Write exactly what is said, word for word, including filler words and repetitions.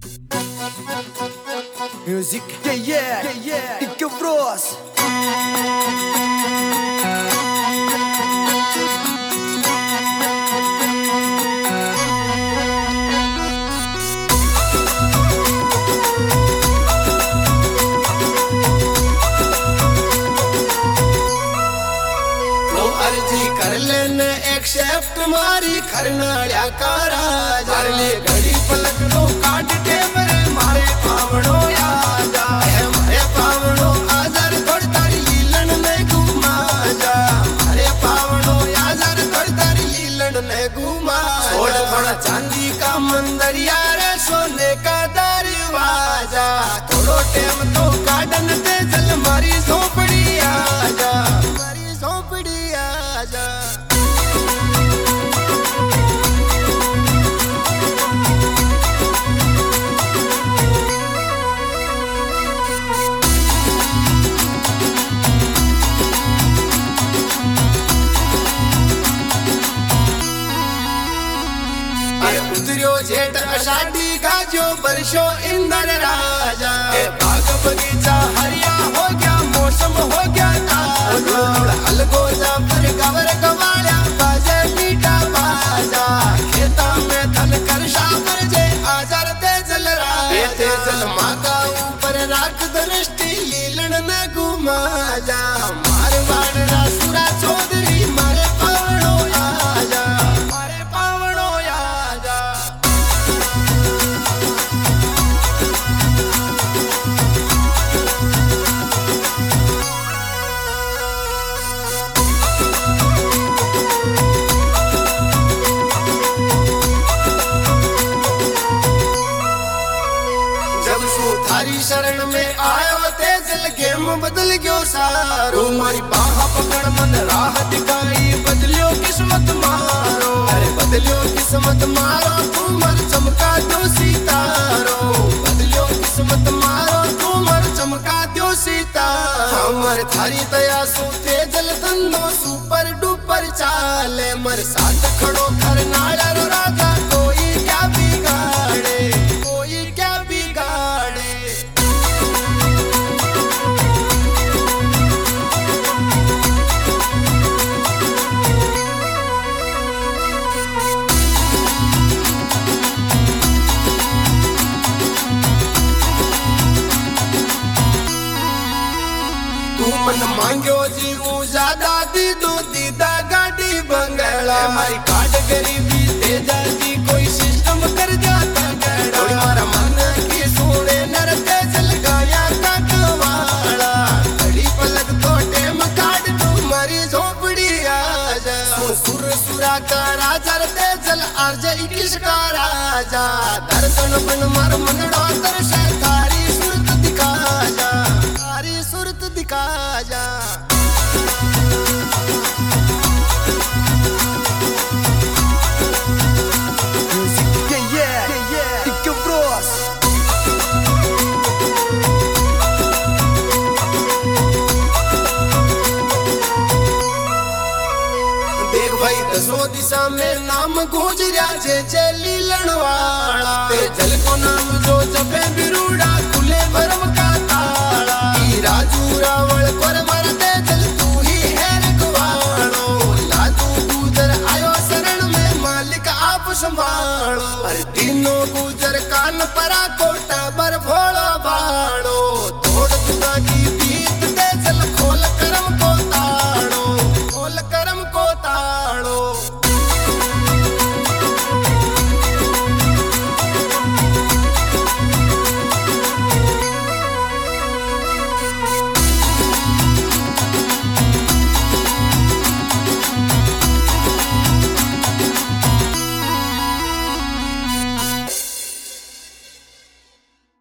Music, yeah, yeah, yeah, yeah. Dikke Bros. अर्जी कर लेने एक्सेप्ट मारी खरनाळ्या का राजा ले घड़ी पलक लो काट के मेरे मारे पावड़ो आजा है मारे पावड़ो आजार थोड़ी तारी लीलन में घुमा जा मारे पावड़ो आजार थोड़ी तारी लीलन में घुमा छोड़ थोड़ा चांदी का मंदरिया रे सोने का दरवाजा थोड़ो टेम तो गार्डन दे जल मारी झोपड़ी आजा मारी झोपड़ी आजा उतरियो जेठ अषाढ़ी का जो बरसो इंद्र राजा बाग बगीचा हरिया हो गया मौसम हो गया ताजा अलगो जा पर गवर गवाया बाजे मीठा बाजा खेता में थल कर शाबर जे आजार ते जल राजा ते जल माता ऊपर राख दृष्टि लीलन न घुमा जा मारवाड़ रासुरा चौधरी मारे पावड़ो आजा मारे पावड़ो आजा थारी शरण में आयो ते दिल गेम बदल गयो सारो मारी बाह पकड़ मन राह दिखाई बदलियो किस्मत मारो अरे बदलियो किस्मत मारो तू मर चमका दो सितारो बदलियो किस्मत मारो तू मर चमका दो सितारो हमर थारी दया सु तेजल धंधो सुपर डुपर चाले मर साथ खड़ो घर नाळर राजा कोई क्या बिगाड़े कोई क्या बिगाड़े मन मांगो जी ज्यादा दी दो दीदा गाड़ी बंगला हमारी काट गरीबी तेजा जी कोई सिस्टम कर जाता गड़ा हमारा मन की सोने नर तेजल गाया का कवाड़ा घड़ी पलक तो टेम काट तुम्हारी झोपड़ी आजा सुर सुरा का राजा तेजल अर्ज इकिश का राजा दर्शन बन मर मनड़ो दर्शन थारी सुरत दिखा जा थारी सुरत दिखा जा Music, yeah, yeah, yeah, yeah. Dikke Bros. देख भाई दसों दिशा में नाम गूंज रहा जे जे लीलन वाला ते जल को नाम जो जपे बिरूड़ा खुले भरम का ताला ई राजू रावल पर मरते जल तू ही है रखवाड़ो लादू गुजर आयो शरण में मालिक आप संभालो अरे तीनों गुजर कान परा कोटा बर भोला बाड़ो।